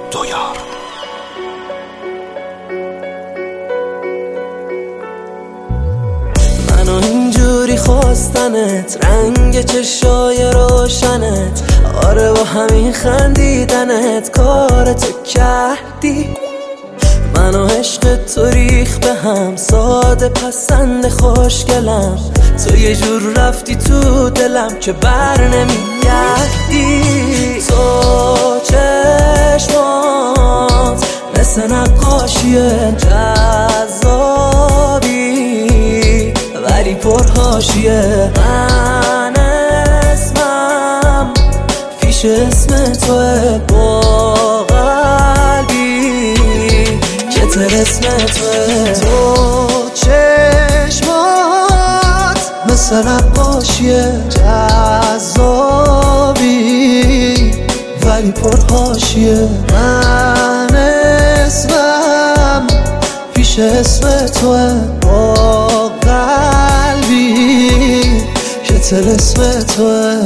دو یار. منو اینجوری خواستنت، رنگ چشای روشنت، آره با همین خندیدنت کارتو کردی. منو عشق تو ریخ به هم، ساده پسند خوشگلم، تو یه جور رفتی تو دلم که بر نمیگردی. تو چشمات مثل نقاشیه، جذابی ولی پرحاشیه. من اسمم پیش اسم توه، با قلبی که طلسم توه. تو چشمات مثل نقاشیه، جذابی ولی پرحاشیه. من اسمم پیش اسم توه، با قلبی که طلسم توه.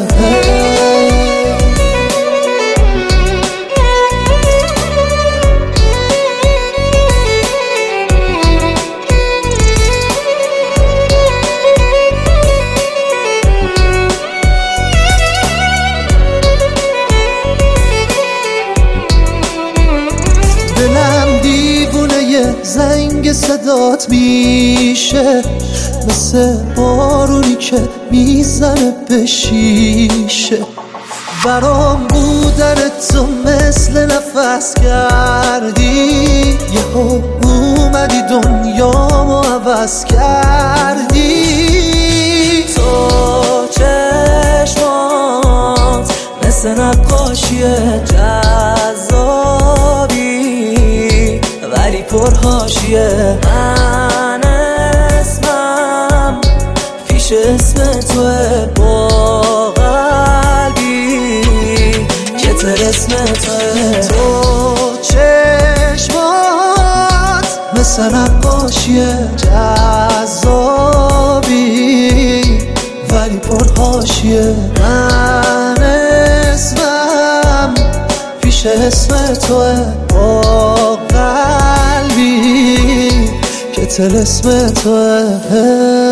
دلم دیوونه زنگ صدات میشه، مثل بارونی که میزنه به شیشه. برام بودن تو مثل نفس کردی، یهو اومدی دنیامو عوض کردی. تو چشمات مثل نقاشیه، جذابی ولی پرحاشیه. من اسمم پیش اسم توه، با قلبی که طلسم توه. تو چشمات مثل نقاشیه، جذابی ولی پرحاشیه. من اسمم پیش اسم توه، با قلبی که طلسم توه.